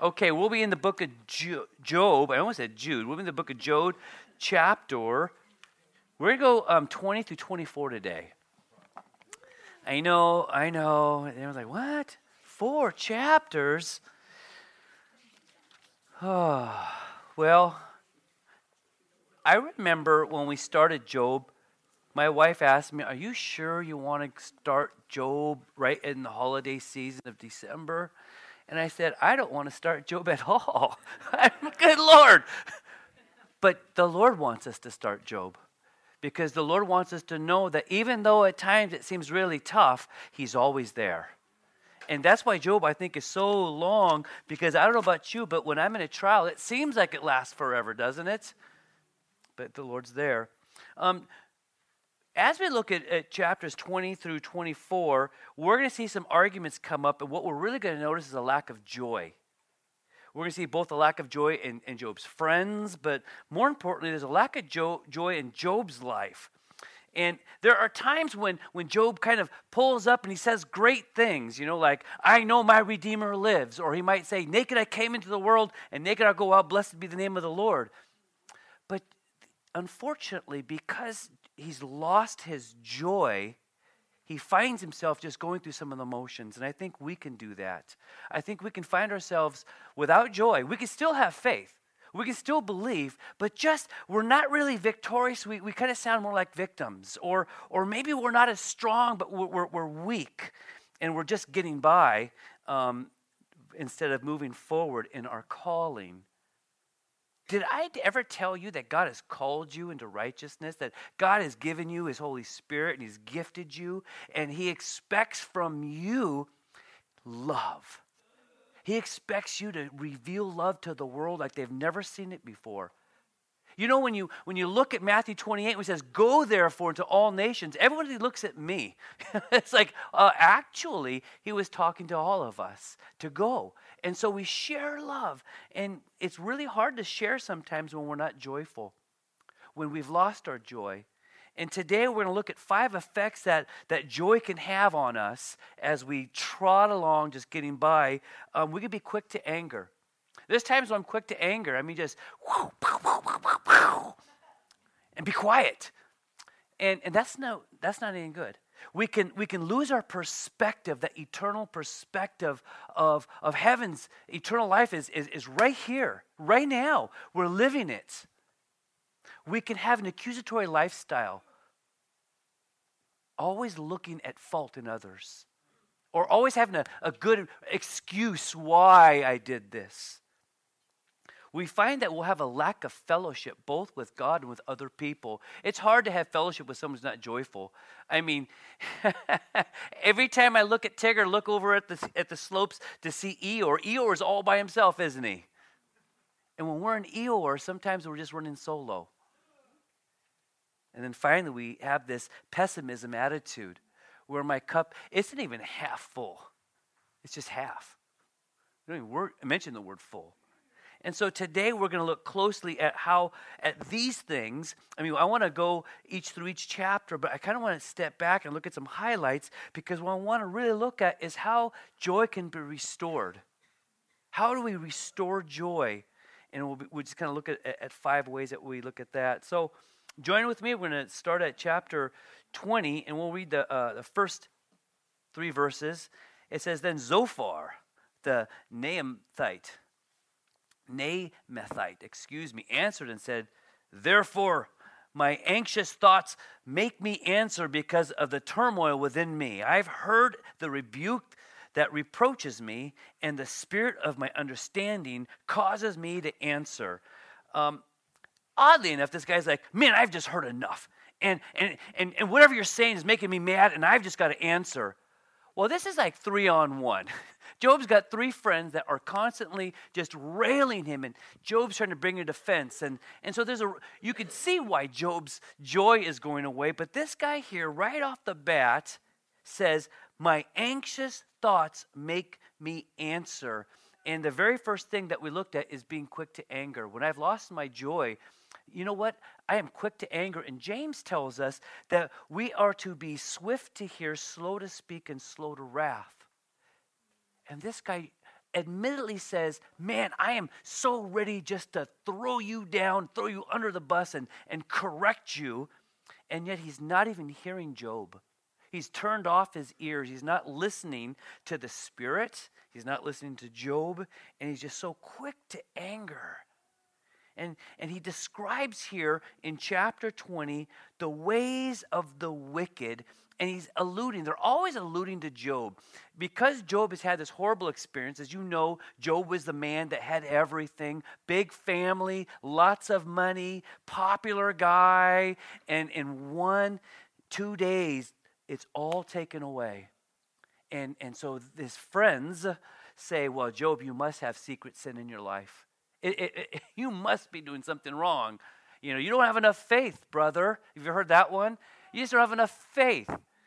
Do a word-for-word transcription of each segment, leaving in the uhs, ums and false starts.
Okay, we'll be in the book of Jo- Job. I almost said Jude. We'll be in the book of Job, chapter. We're going to go um, twenty through twenty-four today. I know, I know. And everyone's like, what? Four chapters? Oh, well, I remember when we started Job, my wife asked me, are you sure you want to start Job right in the holiday season of December? And I said, I don't want to start Job at all. Good Lord. But the Lord wants us to start Job, because the Lord wants us to know that even though at times it seems really tough, He's always there. And that's why Job, I think, is so long, because I don't know about you, but when I'm in a trial, it seems like it lasts forever, doesn't it? But the Lord's there. Um, as we look at, at chapters twenty through twenty-four, we're going to see some arguments come up, and what we're really going to notice is a lack of joy. We're going to see both a lack of joy in, in Job's friends, but more importantly, there's a lack of jo- joy in Job's life. And there are times when, when Job kind of pulls up and he says great things, you know, like, I know my Redeemer lives. Or he might say, naked I came into the world, and naked I'll go out, blessed be the name of the Lord. But unfortunately, because he's lost his joy, he finds himself just going through some of the motions. And I think we can do that. I think we can find ourselves without joy. We can still have faith. We can still believe, but just we're not really victorious. We we kind of sound more like victims. Or or maybe we're not as strong, but we're, we're, we're weak. And we're just getting by um, instead of moving forward in our calling. Did I ever tell you that God has called you into righteousness, that God has given you His Holy Spirit and He's gifted you, and He expects from you love? He expects you to reveal love to the world like they've never seen it before. You know, when you when you look at Matthew twenty-eight, which says, go therefore into all nations, everybody looks at me. It's like, uh, actually, He was talking to all of us to go. And so we share love. And it's really hard to share sometimes when we're not joyful, when we've lost our joy. And today we're going to look at five effects that, that joy can have on us as we trot along, just getting by. Um, we can be quick to anger. There's times when I'm quick to anger. I mean, just whoo, pow, pow, pow, pow, pow, and be quiet. And and that's no that's not any good. We can we can lose our perspective, that eternal perspective of, of heaven's eternal life is, is, is right here, right now. We're living it. We can have an accusatory lifestyle, always looking at fault in others, or always having a, a good excuse why I did this. We find that we'll have a lack of fellowship both with God and with other people. It's hard to have fellowship with someone who's not joyful. I mean, every time I look at Tigger, look over at the at the slopes to see Eeyore. Eeyore is all by himself, isn't he? And when we're in Eeyore, sometimes we're just running solo. And then finally, we have this pessimism attitude where my cup isn't even half full. It's just half. I don't even word, mention the word full. And so today we're going to look closely at how, at these things, I mean, I want to go each through each chapter, but I kind of want to step back and look at some highlights, because what I want to really look at is how joy can be restored. How do we restore joy? And we'll, be, we'll just kind of look at, at five ways that we look at that. So join with me. We're going to start at chapter twenty, and we'll read the uh, the first three verses. It says, then Zophar, the Naamathite, Naamathite, excuse me, answered and said, therefore my anxious thoughts make me answer because of the turmoil within me. I've heard the rebuke that reproaches me, and the spirit of my understanding causes me to answer. Um, oddly enough, this guy's like, man, I've just heard enough. And, and, and, and whatever you're saying is making me mad, and I've just got to answer. Well, this is like three on one. Job's got three friends that are constantly just railing him, and Job's trying to bring a defense. And, and so there's a you can see why Job's joy is going away. But this guy here, right off the bat, says, my anxious thoughts make me answer. And the very first thing that we looked at is being quick to anger. When I've lost my joy, you know what? I am quick to anger. And James tells us that we are to be swift to hear, slow to speak, and slow to wrath. And this guy admittedly says, man, I am so ready just to throw you down, throw you under the bus and, and correct you. And yet he's not even hearing Job. He's turned off his ears. He's not listening to the Spirit. He's not listening to Job. And he's just so quick to anger. And, and he describes here in chapter twenty the ways of the wicked. And he's alluding, they're always alluding to Job. Because Job has had this horrible experience, as you know, Job was the man that had everything. Big family, lots of money, popular guy. And in one, two days, it's all taken away. And, and so his friends say, well, Job, you must have secret sin in your life. It, it, it, you must be doing something wrong. You know, you don't have enough faith, brother. Have you heard that one? You just don't have enough faith.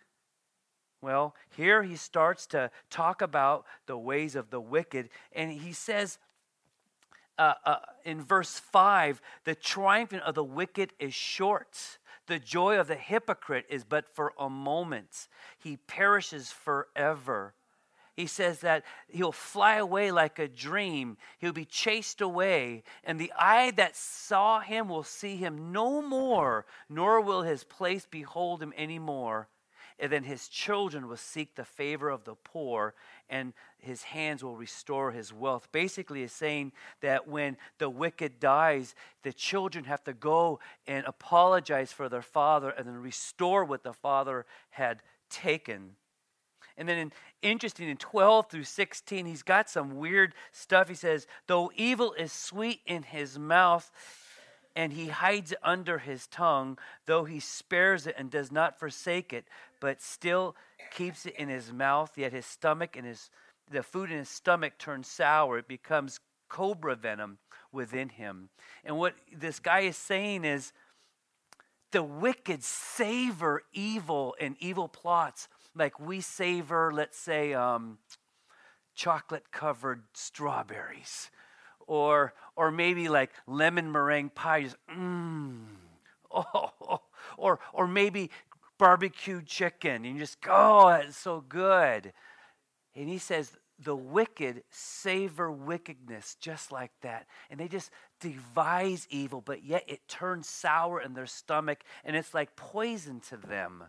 Well, here he starts to talk about the ways of the wicked, and he says uh, uh, in verse five, the triumph of the wicked is short. The joy of the hypocrite is but for a moment. He perishes forever. He says that he'll fly away like a dream. He'll be chased away, and the eye that saw him will see him no more, nor will his place behold him anymore. And then his children will seek the favor of the poor, and his hands will restore his wealth. Basically, it's saying that when the wicked dies, the children have to go and apologize for their father and then restore what the father had taken. And then in, interesting, in twelve through sixteen, he's got some weird stuff. He says, though evil is sweet in his mouth, and he hides it under his tongue, though he spares it and does not forsake it, but still keeps it in his mouth, yet his stomach and his the food in his stomach turns sour. It becomes cobra venom within him. And what this guy is saying is, the wicked savor evil and evil plots like we savor, let's say, um, chocolate-covered strawberries. Or or maybe like lemon meringue pie, just mmm. Oh, oh, or or maybe barbecued chicken, and you just go, oh, it's so good. And he says the wicked savor wickedness just like that, and they just devise evil, but yet it turns sour in their stomach, and it's like poison to them.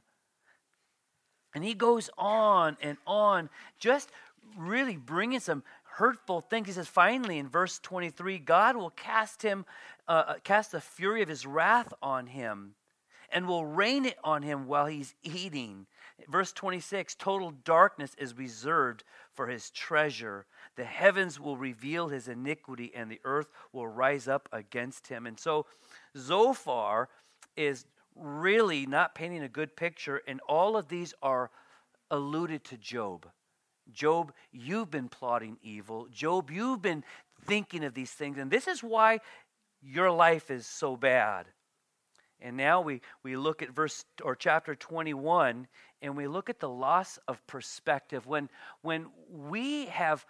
And he goes on and on, just really bringing some hurtful things. He says, finally, in verse twenty-three, God will cast him, uh, cast the fury of his wrath on him, and will rain it on him while he's eating. Verse twenty-six, total darkness is reserved for his treasure. The heavens will reveal his iniquity, and the earth will rise up against him. And so Zophar is really not painting a good picture, and all of these are alluded to Job. Job, you've been plotting evil. Job, you've been thinking of these things, and this is why your life is so bad. And now we, we look at verse or chapter twenty-one, and we look at the loss of perspective. When, when we have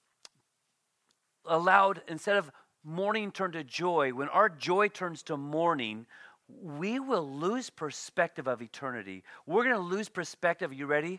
allowed, instead of mourning turn to joy, when our joy turns to mourning, we will lose perspective of eternity. We're going to lose perspective. Are you ready?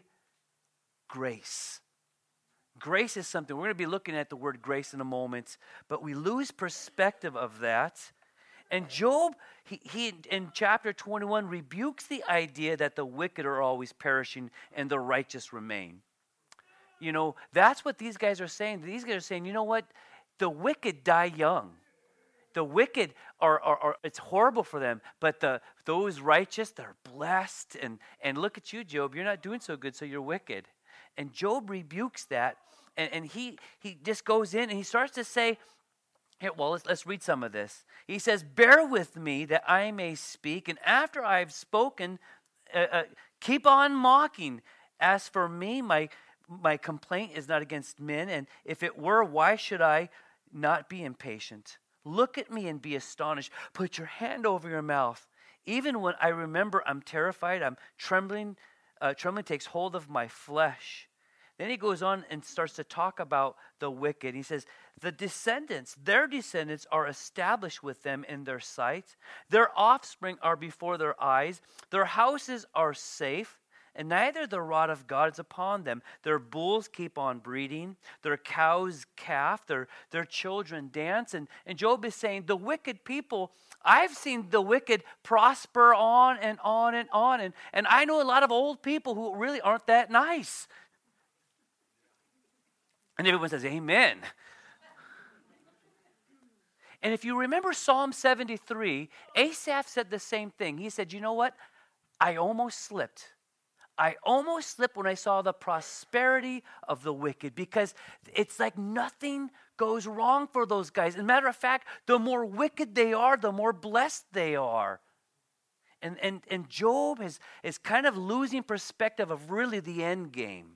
Grace. Grace is something, we're going to be looking at the word grace in a moment, but we lose perspective of that. And Job, he, he in chapter twenty-one, rebukes the idea that the wicked are always perishing and the righteous remain. You know, that's what these guys are saying. These guys are saying, you know what? The wicked die young. The wicked are, are, are it's horrible for them, but the those righteous, they're blessed. And, and look at you, Job, you're not doing so good, so you're wicked. And Job rebukes that, and, and he he just goes in and he starts to say, here, well, let's, let's read some of this. He says, bear with me that I may speak, and after I have spoken, uh, uh, keep on mocking. As for me, my my complaint is not against men, and if it were, why should I not be impatient? Look at me and be astonished. Put your hand over your mouth. Even when I remember I'm terrified, I'm trembling, uh, trembling takes hold of my flesh. Then he goes on and starts to talk about the wicked. He says, the descendants, their descendants are established with them in their sight. Their offspring are before their eyes. Their houses are safe. and neither the rod of God is upon them. Their bulls keep on breeding, their cows calf, their, their children dance. And, and Job is saying, the wicked people, I've seen the wicked prosper on and on and on. And, and I know a lot of old people who really aren't that nice. And everyone says, amen. And if you remember Psalm seventy-three, Asaph said the same thing. He said, you know what? I almost slipped. I almost slipped when I saw the prosperity of the wicked, because it's like nothing goes wrong for those guys. As a matter of fact, the more wicked they are, the more blessed they are. And, and, and Job is, is kind of losing perspective of really the end game.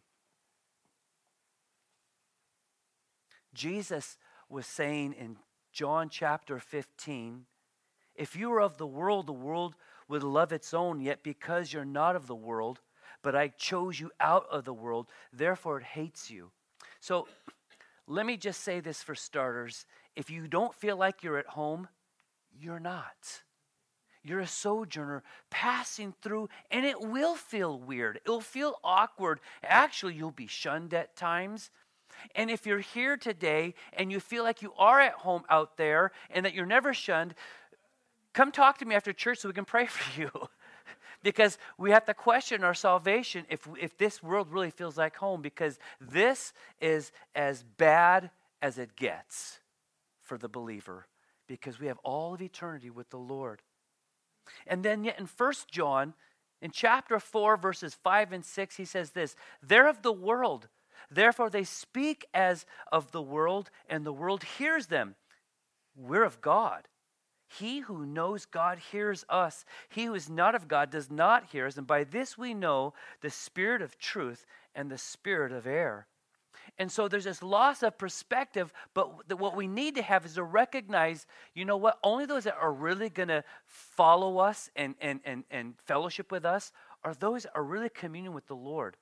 Jesus was saying in John chapter fifteen, if you were of the world, the world would love its own, yet because you're not of the world, but I chose you out of the world, therefore it hates you. So let me just say this for starters. If you don't feel like you're at home, you're not. You're a sojourner passing through, and it will feel weird. It'll feel awkward. Actually, you'll be shunned at times. And if you're here today and you feel like you are at home out there and that you're never shunned, come talk to me after church so we can pray for you. Because we have to question our salvation if, if this world really feels like home, because this is as bad as it gets for the believer, because we have all of eternity with the Lord. And then yet in First John, in chapter four, verses five and six, he says this, they're of the world. Therefore they speak as of the world, and the world hears them. We're of God. He who knows God hears us. He who is not of God does not hear us. And by this we know the spirit of truth and the spirit of error. And so there's this loss of perspective, but what we need to have is to recognize, you know what, only those that are really going to follow us and, and, and, and fellowship with us are those that are really communing with the Lord.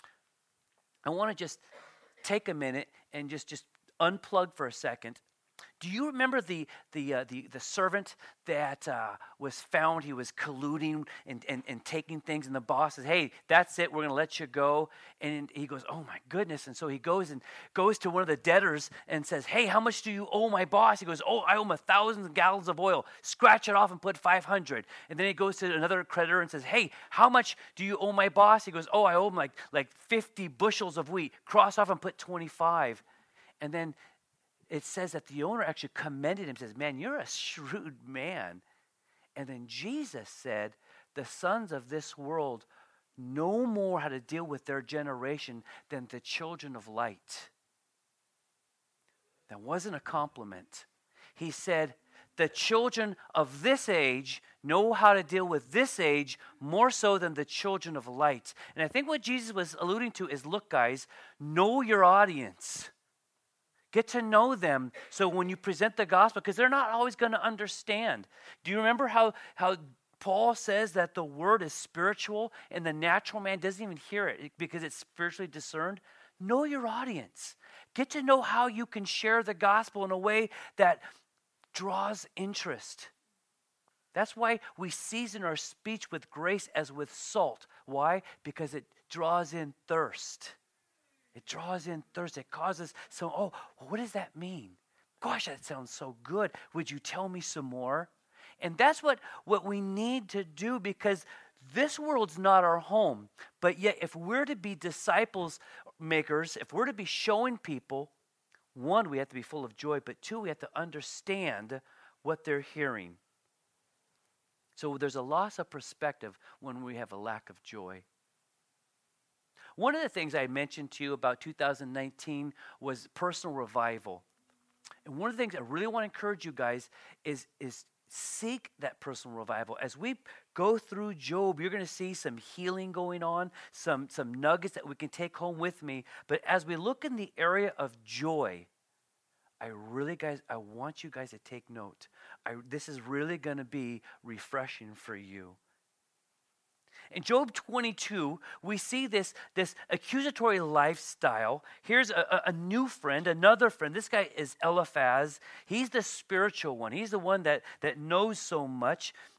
I want to just take a minute and just, just unplug for a second. Do you remember the the uh, the, the servant that uh, was found? He was colluding and, and, and taking things, and the boss says, hey, that's it, we're going to let you go. And he goes, oh my goodness. And so he goes and goes to one of the debtors and says, hey, how much do you owe my boss? He goes, oh, I owe him a thousand gallons of oil. Scratch it off and put five hundred. And then he goes to another creditor and says, hey, how much do you owe my boss? He goes, oh, I owe him like, like fifty bushels of wheat. Cross off and put twenty-five. And then it says that the owner actually commended him, says, man, you're a shrewd man. And then Jesus said, the sons of this world know more how to deal with their generation than the children of light. That wasn't a compliment. He said, the children of this age know how to deal with this age more so than the children of light. And I think what Jesus was alluding to is, look, guys, know your audience. Get to know them so when you present the gospel, because they're not always going to understand. Do you remember how, how Paul says that the word is spiritual and the natural man doesn't even hear it because it's spiritually discerned? Know your audience. Get to know how you can share the gospel in a way that draws interest. That's why we season our speech with grace as with salt. Why? Because it draws in thirst. It draws in thirst. It causes some, oh, what does that mean? Gosh, that sounds so good. Would you tell me some more? And that's what, what we need to do, because this world's not our home. But yet, if we're to be disciples makers, if we're to be showing people, one, we have to be full of joy, but two, we have to understand what they're hearing. So there's a loss of perspective when we have a lack of joy. One of the things I mentioned to you about two thousand nineteen was personal revival. And one of the things I really want to encourage you guys is, is seek that personal revival. As we go through Job, you're going to see some healing going on, some, some nuggets that we can take home with me. But as we look in the area of joy, I really, guys, I want you guys to take note. I, this is really going to be refreshing for you. In Job twenty-two, we see this, this accusatory lifestyle. Here's a, a new friend, another friend. This guy is Eliphaz. He's the spiritual one. He's the one that, that knows so much.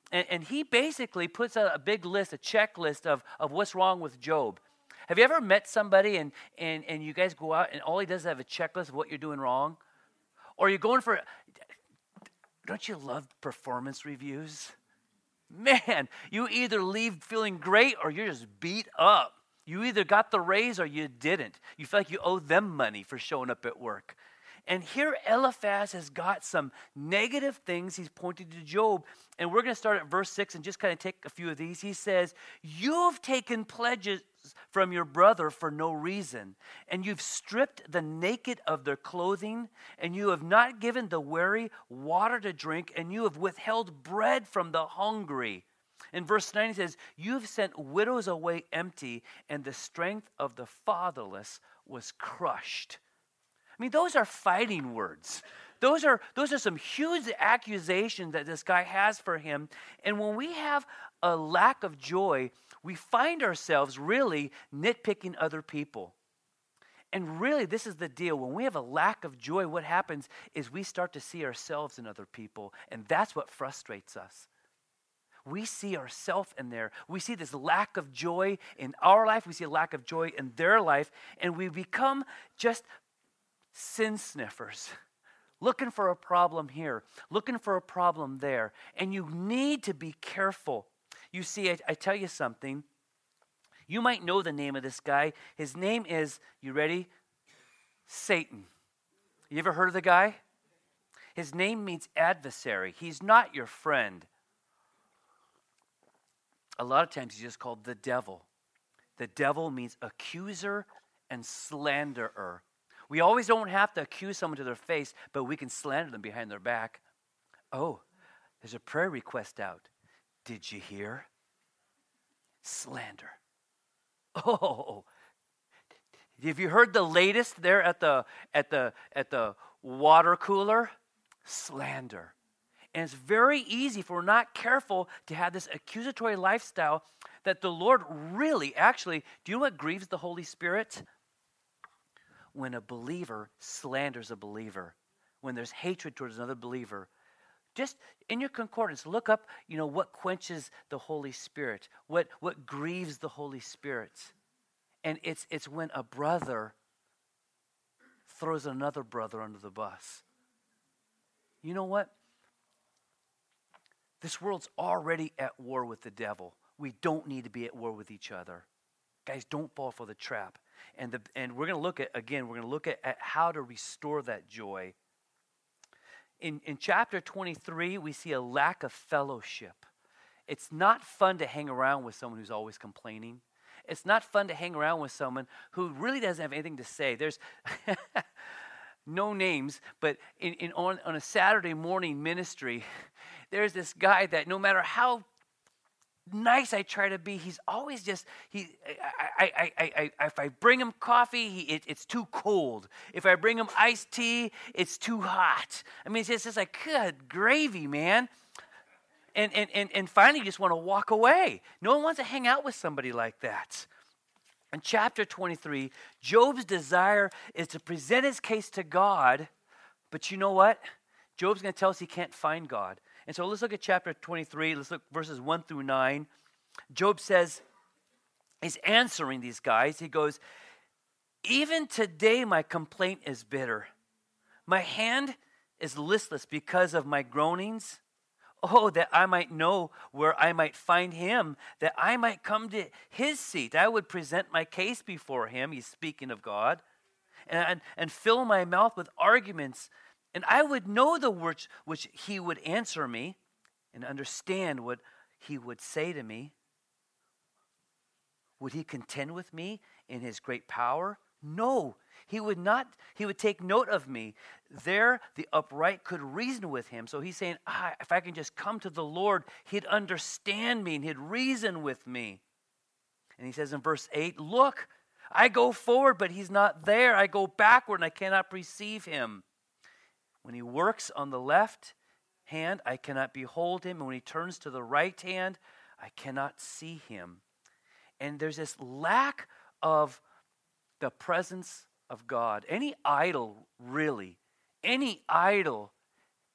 And, and he basically puts out a big list, a checklist of, of what's wrong with Job. Have you ever met somebody and, and, and you guys go out and all he does is have a checklist of what you're doing wrong? Or you're going for, don't you love performance reviews? Man, you either leave feeling great or you're just beat up. You either got the raise or you didn't. You feel like you owe them money for showing up at work. And here Eliphaz has got some negative things he's pointing to Job. And we're going to start at verse six and just kind of take a few of these. He says, you've taken pledges from your brother for no reason, and you've stripped the naked of their clothing, and you have not given the weary water to drink, and you have withheld bread from the hungry. In verse nine, he says, you've sent widows away empty, and the strength of the fatherless was crushed. I mean, those are fighting words. Those are, those are some huge accusations that this guy has for him. And when we have a lack of joy, we find ourselves really nitpicking other people. And really, this is the deal. When we have a lack of joy, what happens is we start to see ourselves in other people. And that's what frustrates us. We see ourselves in there. We see this lack of joy in our life. We see a lack of joy in their life. And we become just sin sniffers, looking for a problem here, looking for a problem there. And you need to be careful. You see, I, I tell you something. You might know the name of this guy. His name is, you ready? Satan. You ever heard of the guy? His name means adversary. He's not your friend. A lot of times he's just called the devil. The devil means accuser and slanderer. We always don't have to accuse someone to their face, but we can slander them behind their back. Oh, there's a prayer request out. Did you hear? Slander. Oh, have you heard the latest there at the at the at the water cooler? Slander. And it's very easy if we're not careful to have this accusatory lifestyle that the Lord really, actually, do you know what grieves the Holy Spirit? When a believer slanders a believer, when there's hatred towards another believer. Just in your concordance, look up, you know, what quenches the Holy Spirit, what what grieves the Holy Spirit. And it's it's when a brother throws another brother under the bus. You know what? This world's already at war with the devil. We don't need to be at war with each other. Guys, don't fall for the trap. And the and we're going to look at, again, we're going to look at, at how to restore that joy. In, in chapter twenty-three, we see a lack of fellowship. It's not fun to hang around with someone who's always complaining. It's not fun to hang around with someone who really doesn't have anything to say. There's no names, but in, in on, on a Saturday morning ministry, there's this guy that no matter how nice I try to be, he's always just, he. I, I, I, I, if I bring him coffee, he, it, it's too cold. If I bring him iced tea, it's too hot. I mean, it's just, it's like, good gravy, man. And, and, and, and finally, you just want to walk away. No one wants to hang out with somebody like that. In chapter twenty-three, Job's desire is to present his case to God, but you know what? Job's going to tell us he can't find God. And so let's look at chapter twenty-three. Let's look verses one through nine. Job says, he's answering these guys. He goes, even today my complaint is bitter. My hand is listless because of my groanings. Oh, that I might know where I might find him, that I might come to his seat. I would present my case before him. He's speaking of God. And, and, and fill my mouth with arguments. And I would know the words which he would answer me and understand what he would say to me. Would he contend with me in his great power? No, he would not. He would take note of me. There, the upright could reason with him. So he's saying, ah, if I can just come to the Lord, he'd understand me and he'd reason with me. And he says in verse eight, look, I go forward, but he's not there. I go backward and I cannot perceive him. When he works on the left hand, I cannot behold him. And when he turns to the right hand, I cannot see him. And there's this lack of the presence of God. Any idol, really, any idol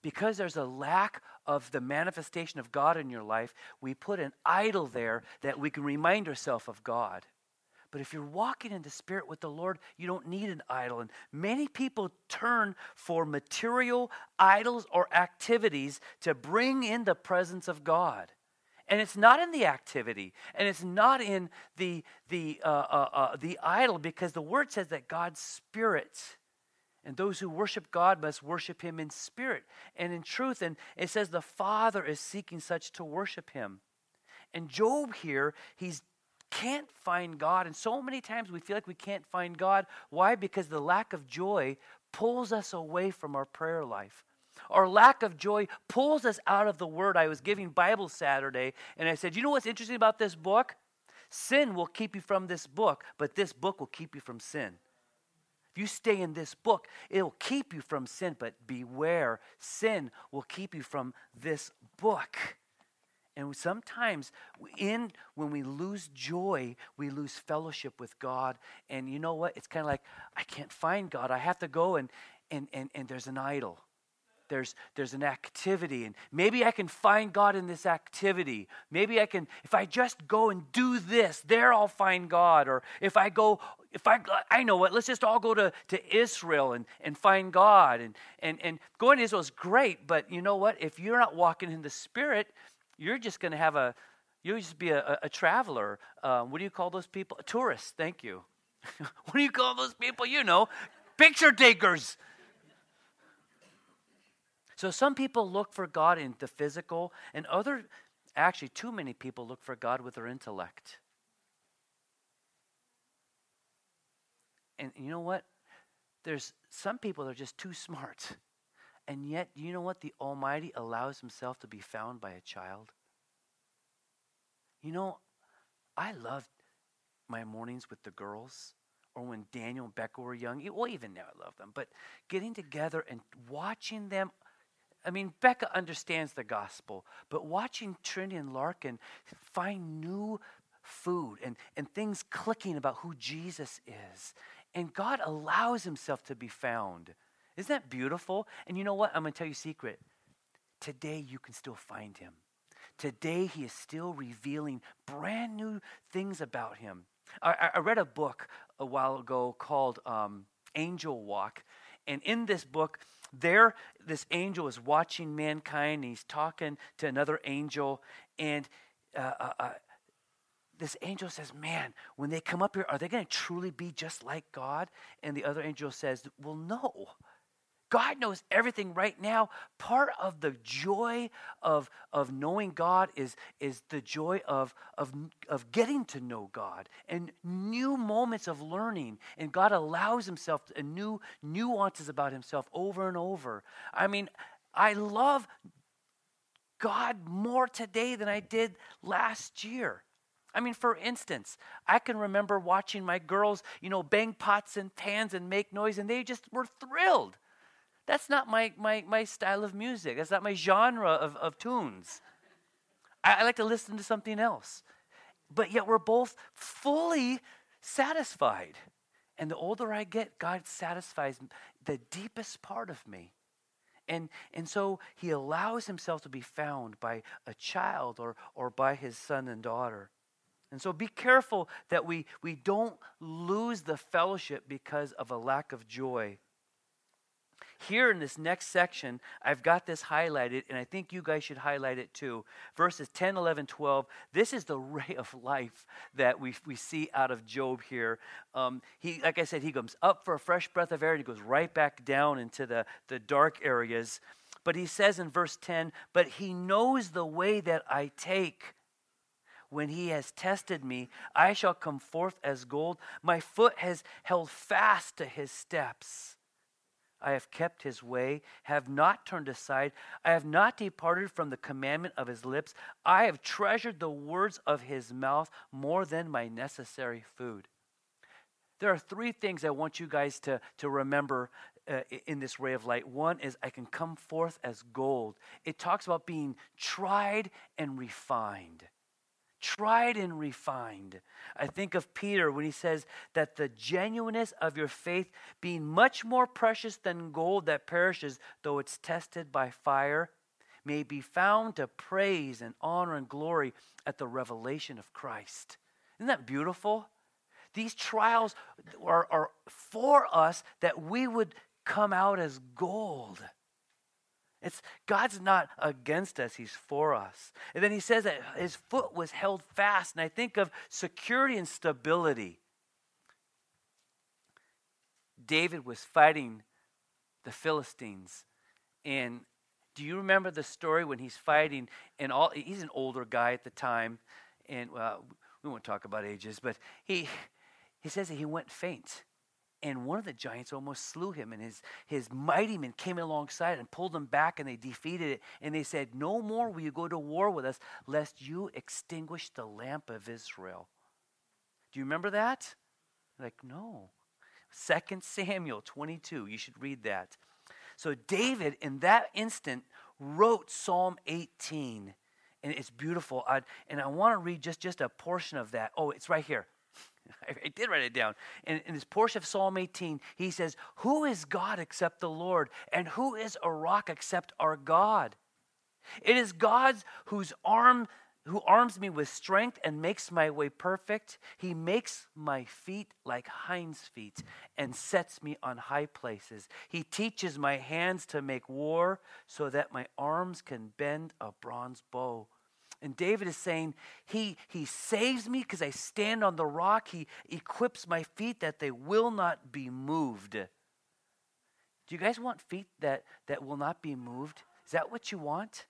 Because there's a lack of the manifestation of God in your life, we put an idol there that we can remind ourselves of God. But if you're walking in the Spirit with the Lord, you don't need an idol. And many people turn for material idols or activities to bring in the presence of God. And it's not in the activity, and it's not in the the uh, uh, uh, the idol, because the Word says that God's Spirit, and those who worship God must worship Him in spirit and in truth. And it says the Father is seeking such to worship Him. And Job here, he's can't find God. And so many times we feel like we can't find God. Why? Because the lack of joy pulls us away from our prayer life. Our lack of joy pulls us out of the Word. I was giving Bible Saturday, and I said, you know what's interesting about this book? Sin will keep you from this book, but this book will keep you from sin. If you stay in this book, it will keep you from sin, but beware, sin will keep you from this book. And sometimes in when we lose joy, we lose fellowship with God. And you know what? It's kind of like, I can't find God. I have to go and and and, and there's an idol. There's there's an activity, and maybe I can find God in this activity. Maybe I can, if I just go and do this, there I'll find God. Or if I go, if I I know what, let's just all go to, to Israel and, and find God. And, and and going to Israel is great, but you know what? If you're not walking in the Spirit, you're just going to have a, you'll just be a, a, a traveler. Um, what do you call those people? A tourist. Thank you. What do you call those people? You know, picture takers. So some people look for God in the physical, and other, actually too many people look for God with their intellect. And you know what? There's some people that are just too smart. And yet, you know what? The Almighty allows Himself to be found by a child. You know, I loved my mornings with the girls, or when Daniel and Becca were young. Well, even now I love them. But getting together and watching them. I mean, Becca understands the gospel, but watching Trinity and Larkin find new food and, and things clicking about who Jesus is. And God allows Himself to be found. Isn't that beautiful? And you know what? I'm going to tell you a secret. Today you can still find Him. Today He is still revealing brand new things about Him. I, I read a book a while ago called um, Angel Walk. And in this book, there, this angel is watching mankind. And he's talking to another angel. And uh, uh, uh, this angel says, man, when they come up here, are they going to truly be just like God? And the other angel says, well, no. God knows everything right now. Part of the joy of, of knowing God is, is the joy of, of, of getting to know God and new moments of learning. And God allows Himself a new nuances about Himself over and over. I mean, I love God more today than I did last year. I mean, for instance, I can remember watching my girls, you know, bang pots and pans and make noise, and they just were thrilled. That's not my, my, my style of music. That's not my genre of, of tunes. I, I like to listen to something else. But yet we're both fully satisfied. And the older I get, God satisfies the deepest part of me. And and so He allows Himself to be found by a child or, or by His son and daughter. And so be careful that we, we don't lose the fellowship because of a lack of joy. Here in this next section, I've got this highlighted, and I think you guys should highlight it too. Verses ten, eleven, twelve. This is the ray of life that we we see out of Job here. Um, he, like I said, he comes up for a fresh breath of air, and he goes right back down into the, the dark areas. But he says in verse ten, but He knows the way that I take. When He has tested me, I shall come forth as gold. My foot has held fast to His steps. I have kept His way, have not turned aside. I have not departed from the commandment of His lips. I have treasured the words of His mouth more than my necessary food. There are three things I want you guys to, to remember uh, in this ray of light. One is I can come forth as gold. It talks about being tried and refined. tried and refined. I think of Peter when he says that the genuineness of your faith being much more precious than gold that perishes, though it's tested by fire, may be found to praise and honor and glory at the revelation of Christ. Isn't that beautiful? These trials are, are for us that we would come out as gold. It's God's not against us, he's for us. And then he says that his foot was held fast. And I think of security and stability. David was fighting the Philistines. And do you remember the story when he's fighting? And all he's an older guy at the time. And well, we won't talk about ages, but he he says that he went faint. And one of the giants almost slew him, and his, his mighty men came alongside and pulled him back, and they defeated it. And they said, no more will you go to war with us, lest you extinguish the lamp of Israel. Do you remember that? Like, no. Second Samuel twenty-two, you should read that. So David, in that instant, wrote Psalm eighteen. And it's beautiful. I'd, and I want to read just, just a portion of that. Oh, it's right here. I did write it down. In, in this portion of Psalm eighteen, he says, who is God except the Lord? And who is a rock except our God? It is God whose arm, who arms me with strength and makes my way perfect. He makes my feet like hinds feet and sets me on high places. He teaches my hands to make war so that my arms can bend a bronze bow. And David is saying, he, he saves me because I stand on the rock. He equips my feet that they will not be moved. Do you guys want feet that, that will not be moved? Is that what you want?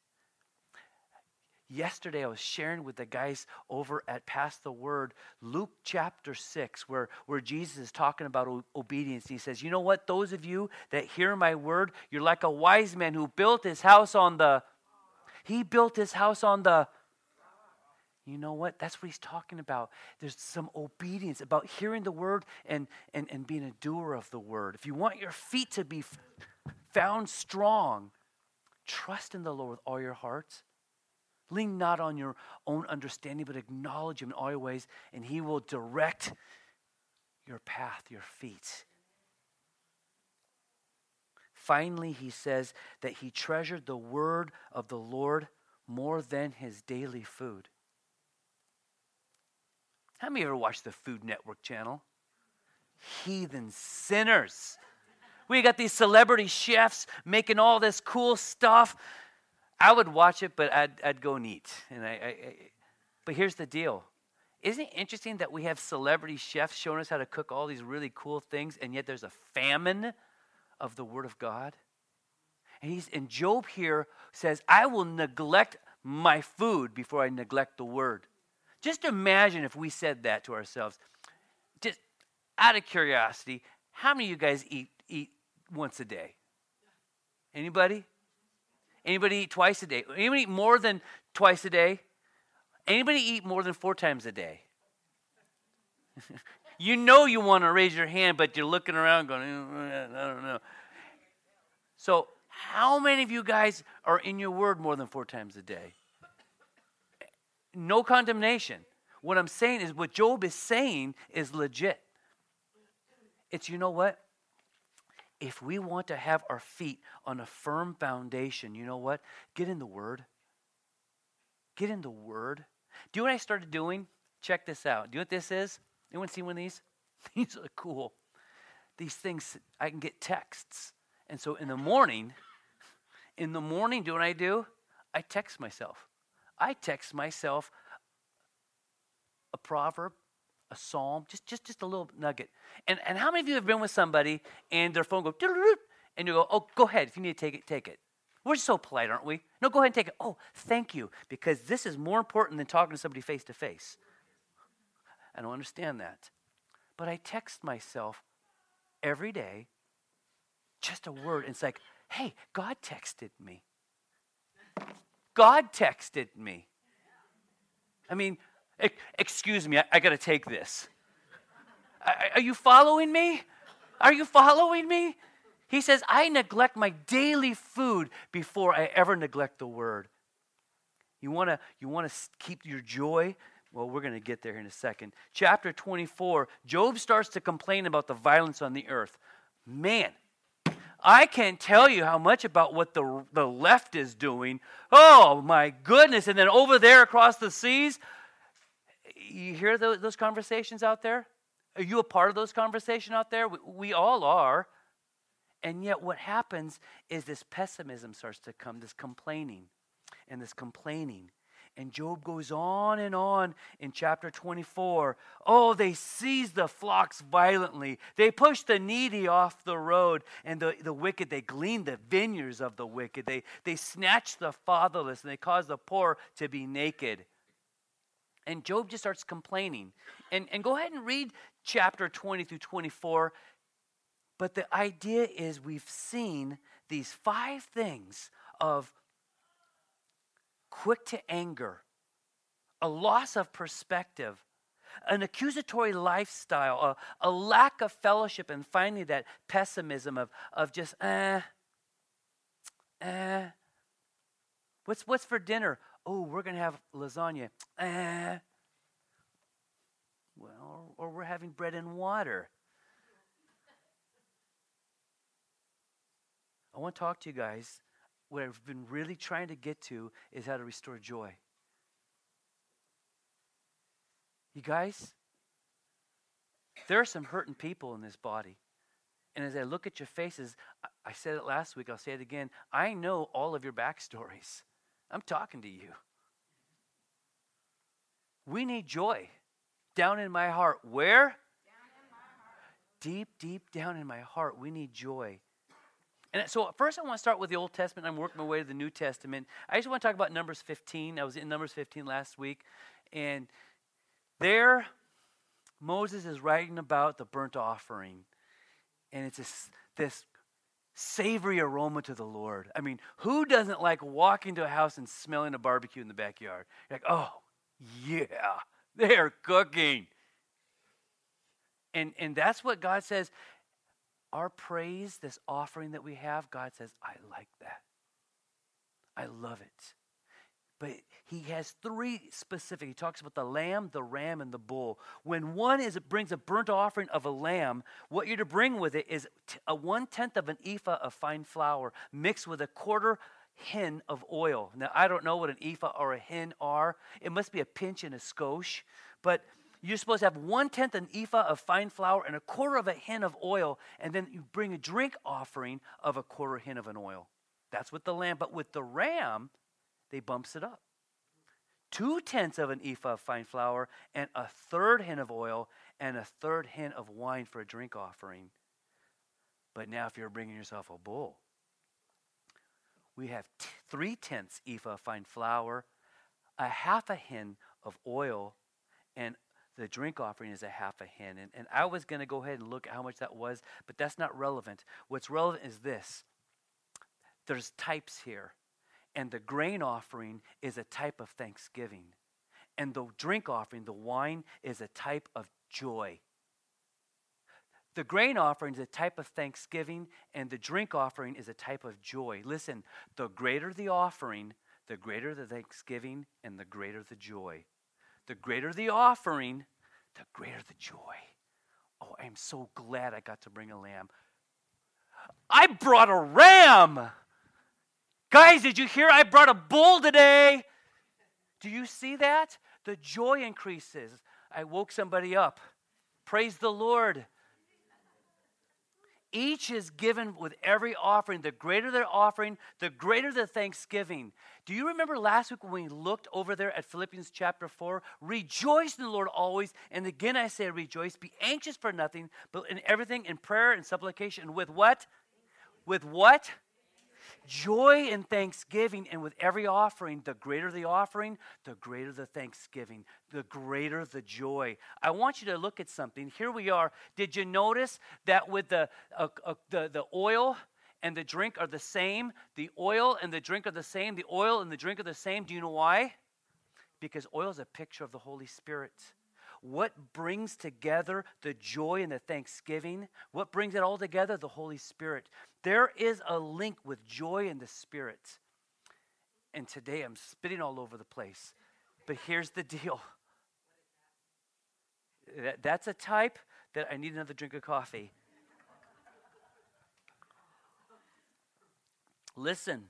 Yesterday I was sharing with the guys over at Pass the Word, Luke chapter six, where, where Jesus is talking about o- obedience. He says, you know what? Those of you that hear my word, you're like a wise man who built his house on the, he built his house on the, you know what? That's what he's talking about. There's some obedience about hearing the word and, and, and being a doer of the word. If you want your feet to be f- found strong, trust in the Lord with all your heart. Lean not on your own understanding, but acknowledge him in all your ways, and he will direct your path, your feet. Finally, he says that he treasured the word of the Lord more than his daily food. How many ever watched the Food Network channel? Heathen sinners. We got these celebrity chefs making all this cool stuff. I would watch it, but I'd, I'd go and eat. And I, I, I, but here's the deal. Isn't it interesting that we have celebrity chefs showing us how to cook all these really cool things, and yet there's a famine of the Word of God? And he's and Job here says, I will neglect my food before I neglect the Word. Just imagine if we said that to ourselves. Just out of curiosity, how many of you guys eat eat once a day? Anybody? Anybody eat twice a day? Anybody eat more than twice a day? Anybody eat more than four times a day? You know you want to raise your hand, but you're looking around going, I don't know. So how many of you guys are in your word more than four times a day? No condemnation. What I'm saying is what Job is saying is legit. It's, you know what? If we want to have our feet on a firm foundation, you know what? Get in the Word. Get in the Word. Do you know what I started doing? Check this out. Do you know what this is? Anyone see one of these? These are cool. These things, I can get texts. And so in the morning, in the morning, do you know what I do? I text myself. I text myself a proverb, a psalm, just, just, just a little nugget. And and how many of you have been with somebody and their phone goes, and you go, oh, go ahead. If you need to take it, take it. We're so polite, aren't we? No, go ahead and take it. Oh, thank you, because this is more important than talking to somebody face to face. I don't understand that. But I text myself every day just a word. And it's like, hey, God texted me. God texted me. I mean, e- excuse me, I, I got to take this. I, are you following me? Are you following me? He says, I neglect my daily food before I ever neglect the word. You want to you want to keep your joy? Well, we're going to get there in a second. Chapter twenty-four, Job starts to complain about the violence on the earth. Man, I can't tell you how much about what the, the left is doing. Oh, my goodness. And then over there across the seas, you hear those, those conversations out there? Are you a part of those conversations out there? We, we all are. And yet what happens is this pessimism starts to come, this complaining and this complaining. And Job goes on and on in chapter twenty-four. Oh, they seize the flocks violently. They push the needy off the road. And the, the wicked, they glean the vineyards of the wicked. They, they snatch the fatherless and they cause the poor to be naked. And Job just starts complaining. And, and go ahead and read chapter twenty through twenty-four. But the idea is we've seen these five things of quick to anger, a loss of perspective, an accusatory lifestyle, a, a lack of fellowship, and finally that pessimism of, of just, eh, eh. What's, what's for dinner? Oh, we're going to have lasagna. Eh. Well, or we're having bread and water. I want to talk to you guys. What I've been really trying to get to is how to restore joy. You guys, there are some hurting people in this body. And as I look at your faces, I said it last week, I'll say it again. I know all of your backstories. I'm talking to you. We need joy down in my heart. Where? Down in my heart. Deep, deep down in my heart, we need joy. And so first I want to start with the Old Testament. I'm working my way to the New Testament. I just want to talk about Numbers fifteen. I was in Numbers fifteen last week. And there, Moses is writing about the burnt offering. And it's this, this savory aroma to the Lord. I mean, who doesn't like walking to a house and smelling a barbecue in the backyard? You're like, oh, yeah, they're cooking. And, and that's what God says. Our praise, this offering that we have, God says, I like that. I love it. But he has three specific. He talks about the lamb, the ram, and the bull. When one is it brings a burnt offering of a lamb, what you're to bring with it is a one-tenth of an ephah of fine flour mixed with a quarter hin of oil. Now, I don't know what an ephah or a hin are. It must be a pinch and a skosh. But you're supposed to have one-tenth an ephah of fine flour and a quarter of a hin of oil, and then you bring a drink offering of a quarter hin of an oil. That's with the lamb. But with the ram, they bumps it up. Two-tenths of an ephah of fine flour and a third hin of oil and a third hin of wine for a drink offering. But now if you're bringing yourself a bull, we have t- three-tenths ephah of fine flour, a half a hin of oil, and the drink offering is a half a hin. And, and I was going to go ahead and look at how much that was, but that's not relevant. What's relevant is this. There's types here. And the grain offering is a type of thanksgiving. And the drink offering, the wine, is a type of joy. The grain offering is a type of thanksgiving, and the drink offering is a type of joy. Listen, the greater the offering, the greater the thanksgiving, and the greater the joy. The greater the offering, the greater the joy. Oh, I am so glad I got to bring a lamb. I brought a ram. Guys, did you hear I brought a bull today? Do you see that? The joy increases. I woke somebody up. Praise the Lord. Each is given with every offering. The greater their offering, the greater the thanksgiving. Do you remember last week when we looked over there at Philippians chapter four? Rejoice in the Lord always. And again I say rejoice. Be anxious for nothing, but in everything in prayer and supplication. With what? With what? Joy and thanksgiving. And with every offering, the greater the offering, the greater the thanksgiving, the greater the joy. I want you to look at something. Here we are. Did you notice that with the uh, uh, the, the oil and the drink are the same? The oil and the drink are the same. The oil and the drink are the same. Do you know why? Because oil is a picture of the Holy Spirit. What brings together the joy and the thanksgiving? What brings it all together? The Holy Spirit. There is a link with joy and the Spirit. And today I'm spitting all over the place. But here's the deal. That, that's a type that I need another drink of coffee. Listen.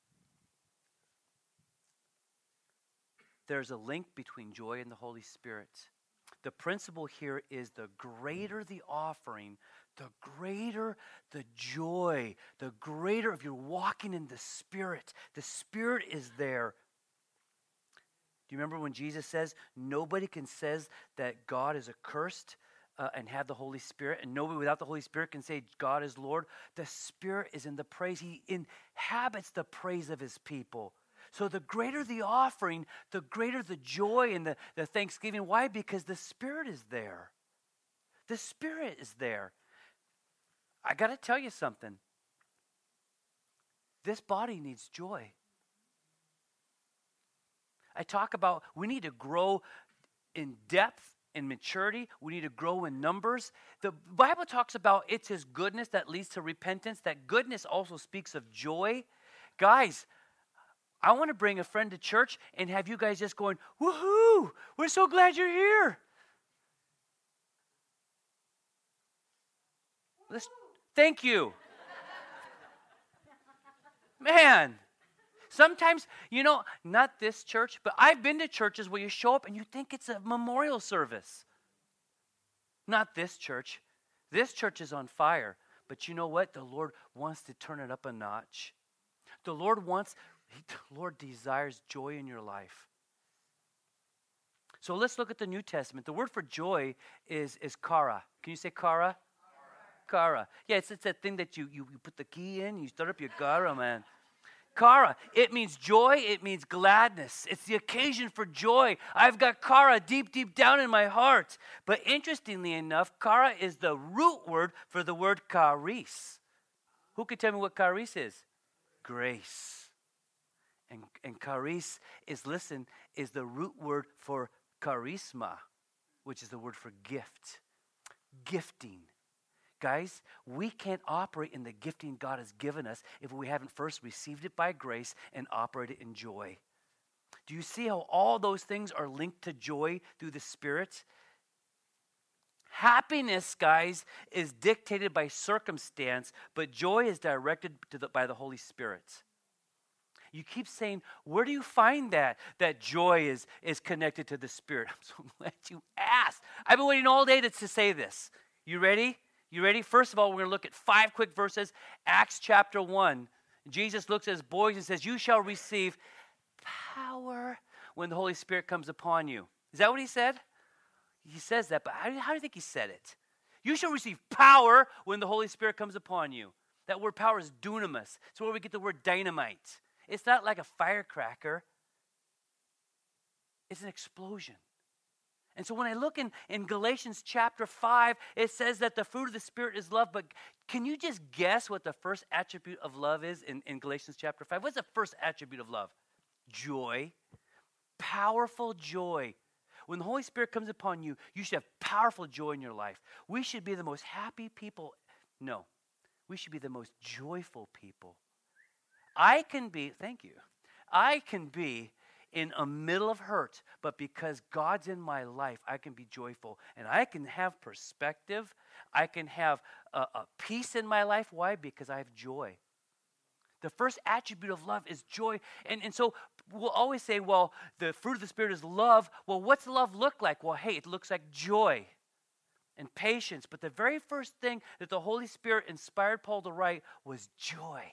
There's a link between joy and the Holy Spirit. The principle here is the greater the offering, the greater the joy, the greater if you're walking in the Spirit. The Spirit is there. Do you remember when Jesus says, nobody can says that God is accursed uh, and have the Holy Spirit, and nobody without the Holy Spirit can say God is Lord? The Spirit is in the praise. He inhabits the praise of his people. So the greater the offering, the greater the joy and the, the thanksgiving. Why? Because the Spirit is there. The Spirit is there. I got to tell you something. This body needs joy. I talk about we need to grow in depth and maturity. We need to grow in numbers. The Bible talks about it's his goodness that leads to repentance. That goodness also speaks of joy. Guys, I want to bring a friend to church and have you guys just going, woohoo, we're so glad you're here. Let's, thank you. Man, sometimes, you know, not this church, but I've been to churches where you show up and you think it's a memorial service. Not this church. This church is on fire. But you know what? The Lord wants to turn it up a notch. The Lord wants... The Lord desires joy in your life. So let's look at the New Testament. The word for joy is, is kara. Can you say kara? Kara. Kara. Yeah, it's, it's that thing that you, you, you put the key in, you start up your kara, man. Kara. It means joy. It means gladness. It's the occasion for joy. I've got kara deep, deep down in my heart. But interestingly enough, kara is the root word for the word charis. Who can tell me what charis is? Grace. And, and charis is, listen, is the root word for charisma, which is the word for gift. Gifting. Guys, we can't operate in the gifting God has given us if we haven't first received it by grace and operated in joy. Do you see how all those things are linked to joy through the Spirit? Happiness, guys, is dictated by circumstance, but joy is directed to the, by the Holy Spirit. You keep saying, where do you find that? That joy is, is connected to the Spirit. I'm so glad you asked. I've been waiting all day to, to say this. You ready? You ready? First of all, we're going to look at five quick verses. Acts chapter one. Jesus looks at his boys and says, you shall receive power when the Holy Spirit comes upon you. Is that what he said? He says that, but how do, how do you think he said it? You shall receive power when the Holy Spirit comes upon you. That word power is dunamis. It's where we get the word dynamite. It's not like a firecracker. It's an explosion. And so when I look in, in Galatians chapter five, it says that the fruit of the Spirit is love. But can you just guess what the first attribute of love is in, in Galatians chapter five? What's the first attribute of love? Joy. Powerful joy. When the Holy Spirit comes upon you, you should have powerful joy in your life. We should be the most happy people. No, we should be the most joyful people. I can be, thank you, I can be in a middle of hurt, but because God's in my life, I can be joyful. And I can have perspective. I can have a, a peace in my life. Why? Because I have joy. The first attribute of love is joy. And, and so we'll always say, well, the fruit of the Spirit is love. Well, what's love look like? Well, hey, it looks like joy and patience. But the very first thing that the Holy Spirit inspired Paul to write was joy.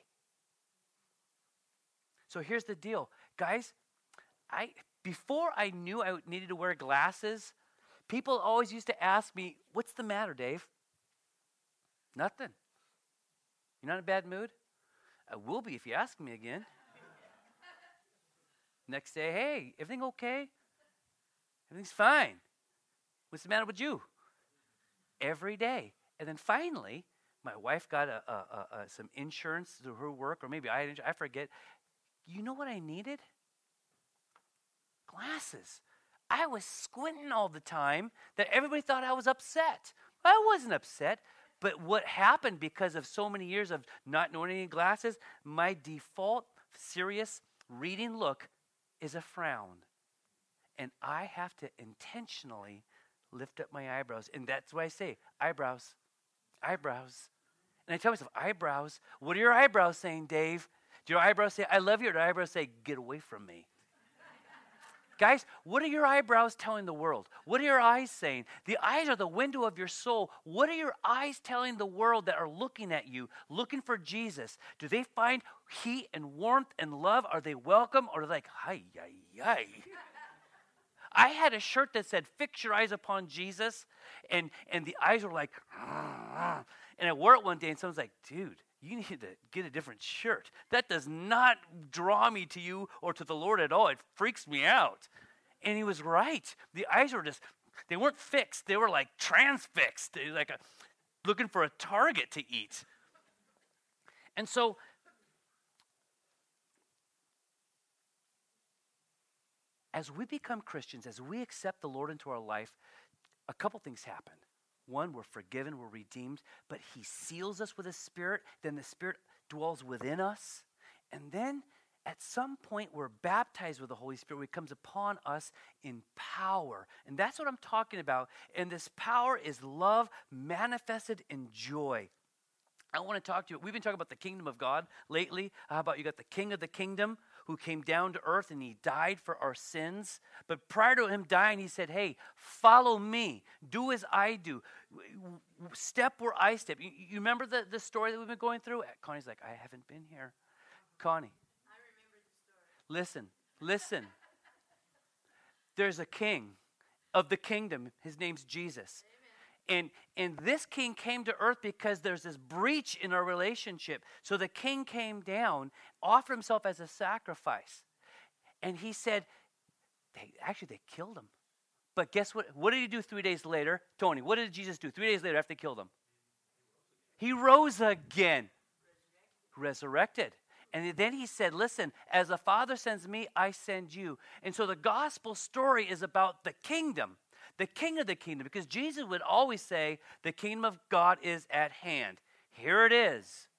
So here's the deal. Guys, I before I knew I needed to wear glasses, people always used to ask me, what's the matter, Dave? Nothing. You're not in a bad mood? I will be if you ask me again. Next day, hey, everything okay? Everything's fine. What's the matter with you? Every day. And then finally, my wife got a, a, a, a, some insurance through her work, or maybe I, I forget. You know what I needed? Glasses. I was squinting all the time that everybody thought I was upset. I wasn't upset, but what happened because of so many years of not knowing any glasses, my default serious reading look is a frown. And I have to intentionally lift up my eyebrows. And that's why I say, eyebrows, eyebrows. And I tell myself, eyebrows, what are your eyebrows saying, Dave? Do your eyebrows say, I love you, or do your eyebrows say, get away from me? Guys, what are your eyebrows telling the world? What are your eyes saying? The eyes are the window of your soul. What are your eyes telling the world that are looking at you, looking for Jesus? Do they find heat and warmth and love? Are they welcome? Or are they like, hi, yi, yi? I had a shirt that said, fix your eyes upon Jesus. And, and the eyes were like, ah. And I wore it one day and someone's like, dude, you need to get a different shirt. That does not draw me to you or to the Lord at all. It freaks me out. And he was right. The eyes were just, they weren't fixed. They were like transfixed. They were like a, looking for a target to eat. And so, as we become Christians, as we accept the Lord into our life, a couple things happen. One, we're forgiven, we're redeemed, but he seals us with his Spirit. Then the Spirit dwells within us. And then at some point, we're baptized with the Holy Spirit, which comes upon us in power. And that's what I'm talking about. And this power is love manifested in joy. I want to talk to you. We've been talking about the kingdom of God lately. How about you got the king of the kingdom who came down to earth and he died for our sins. But prior to him dying, he said, hey, follow me. Do as I do. Step where I step. You, you remember the, the story that we've been going through? Connie's like, I haven't been here. Connie. I remember the story. Listen, listen. There's a king of the kingdom. His name's Jesus. And, and this king came to earth because there's this breach in our relationship. So the king came down, offered himself as a sacrifice. And he said, they, actually, they killed him. But guess what? What did he do three days later? Tony, what did Jesus do three days later after they killed him? He rose again. Resurrected. And then he said, listen, as the Father sends me, I send you. And so the gospel story is about the kingdom. The king of the kingdom, because Jesus would always say, the kingdom of God is at hand. Here it is.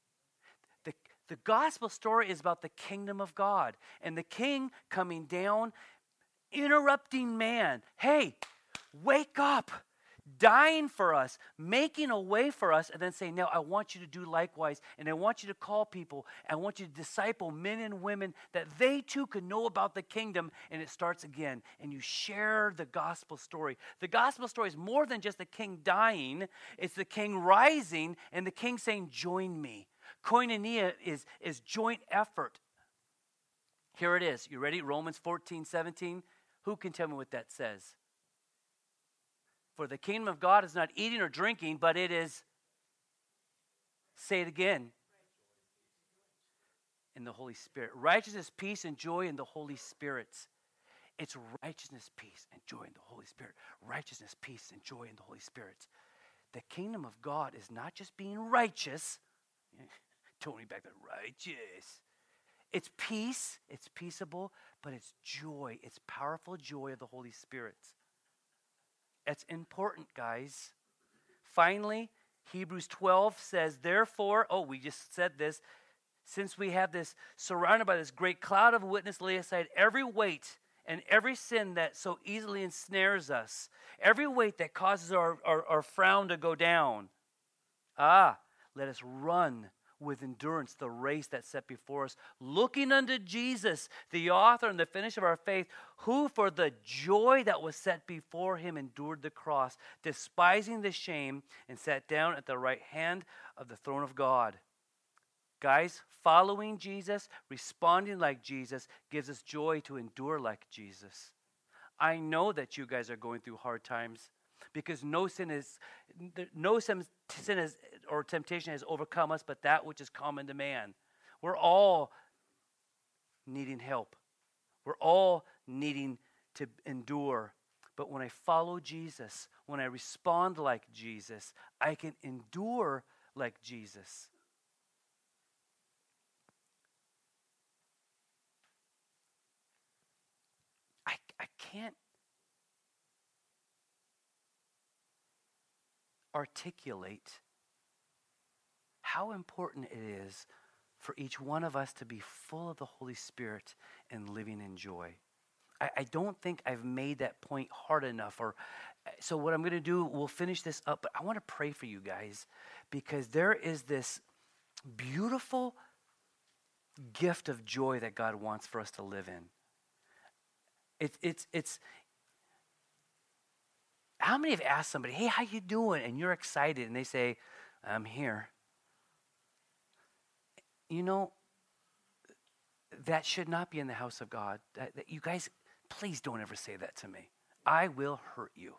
The, the gospel story is about the kingdom of God and the king coming down, interrupting man. Hey, wake up. Dying for us, making a way for us, and then saying, now I want you to do likewise, and I want you to call people, and I want you to disciple men and women that they too can know about the kingdom, and it starts again, and you share the gospel story. The gospel story is more than just the king dying, it's the king rising, and the king saying, join me. Koinonia is, is joint effort. Here it is. You ready? Romans fourteen, seventeen. Who can tell me what that says? For the kingdom of God is not eating or drinking, but it is, say it again, in the Holy Spirit. Righteousness, peace, and joy in the Holy Spirit. It's righteousness, peace, and joy in the Holy Spirit. Righteousness, peace, and joy in the Holy Spirit. The kingdom of God is not just being righteous. Tony back there, righteous. It's peace, it's peaceable, but it's joy. It's powerful joy of the Holy Spirit. That's important, guys. Finally, Hebrews twelve says, therefore, oh, we just said this, since we have this, surrounded by this great cloud of witness, lay aside every weight and every sin that so easily ensnares us, every weight that causes our, our, our frown to go down. Ah, let us run with endurance the race that's set before us, looking unto Jesus, the author and the finisher of our faith, who for the joy that was set before him endured the cross, despising the shame, and sat down at the right hand of the throne of God. Guys, following Jesus, responding like Jesus, gives us joy to endure like Jesus. I know that you guys are going through hard times, because no sin is, no sin is, or temptation has overcome us, but that which is common to man. We're all needing help. We're all needing to endure. But when I follow Jesus, when I respond like Jesus, I can endure like Jesus. I, I can't articulate how important it is for each one of us to be full of the Holy Spirit and living in joy. I, I don't think I've made that point hard enough. Or so what I'm going to do, we'll finish this up, but I want to pray for you guys because there is this beautiful gift of joy that God wants for us to live in. It's it's it's. How many have asked somebody, "Hey, how you doing?" and you're excited, and they say, "I'm here." You know, that should not be in the house of God. That, that you guys, please don't ever say that to me. I will hurt you.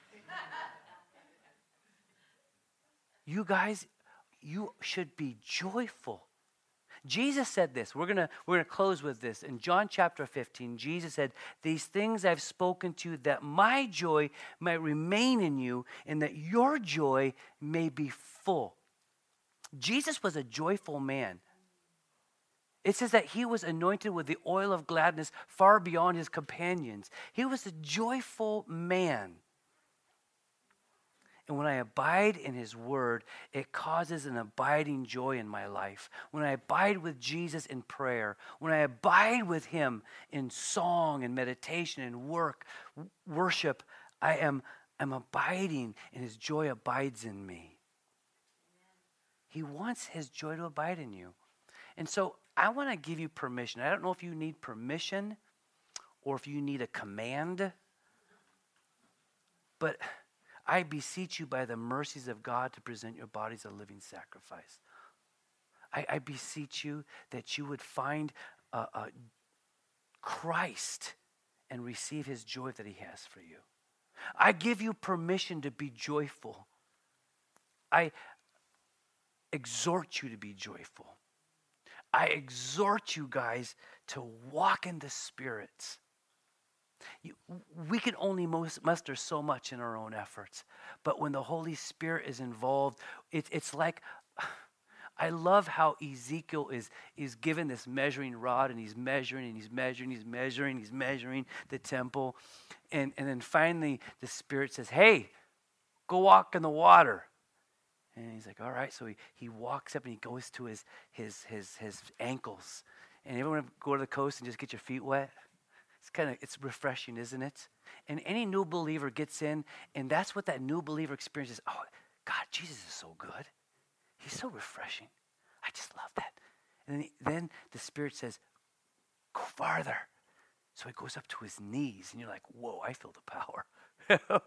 You guys, you should be joyful. Jesus said this. We're gonna we're gonna close with this. In John chapter fifteen, Jesus said, "These things I've spoken to you, that my joy might remain in you, and that your joy may be full." Jesus was a joyful man. It says that he was anointed with the oil of gladness far beyond his companions. He was a joyful man. And when I abide in his word, it causes an abiding joy in my life. When I abide with Jesus in prayer, when I abide with him in song and meditation and work, worship, I am I'm abiding and his joy abides in me. He wants his joy to abide in you. And so I want to give you permission. I don't know if you need permission or if you need a command, but I beseech you by the mercies of God to present your bodies a living sacrifice. I, I beseech you that you would find uh, uh, Christ and receive his joy that he has for you. I give you permission to be joyful. I exhort you to be joyful. I exhort you guys to walk in the Spirit. You, we can only most, muster so much in our own efforts. But when the Holy Spirit is involved, it, it's like, I love how Ezekiel is, is given this measuring rod, and he's measuring, and he's measuring, he's measuring, he's measuring the temple. And, and then finally the Spirit says, "Hey, go walk in the water." And he's like, all right. So he, he walks up and he goes to his, his, his, his ankles. And everyone go to the coast and just get your feet wet? It's kind of, it's refreshing, isn't it? And any new believer gets in, and that's what that new believer experiences. Oh, God, Jesus is so good. He's so refreshing. I just love that. And then, then the Spirit says, go farther. So he goes up to his knees, and you're like, whoa, I feel the power.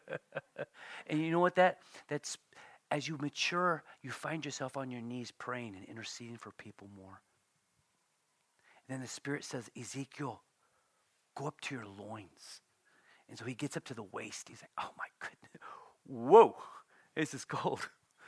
And you know what that, that's, as you mature, you find yourself on your knees praying and interceding for people more. And then the Spirit says, Ezekiel, go up to your loins. And so he gets up to the waist. He's like, oh my goodness. Whoa, this is cold.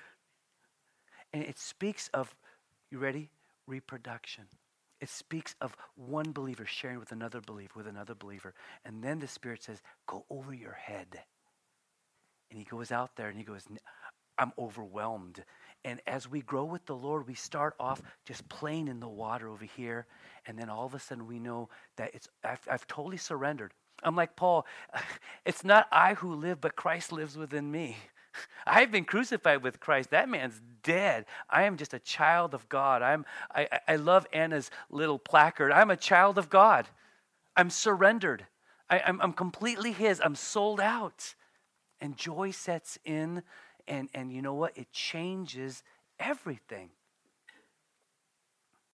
And it speaks of, you ready? Reproduction. It speaks of one believer sharing with another believer, with another believer. And then the Spirit says, go over your head. And he goes out there and he goes, I'm overwhelmed. And as we grow with the Lord, we start off just playing in the water over here. And then all of a sudden we know that it's I've, I've totally surrendered. I'm like Paul, it's not I who live, but Christ lives within me. I've been crucified with Christ. That man's dead. I am just a child of God. I'm, I, I love Anna's little placard. I'm a child of God. I'm surrendered. I, I'm, I'm completely his. I'm sold out. And joy sets in. And, and you know what? It changes everything.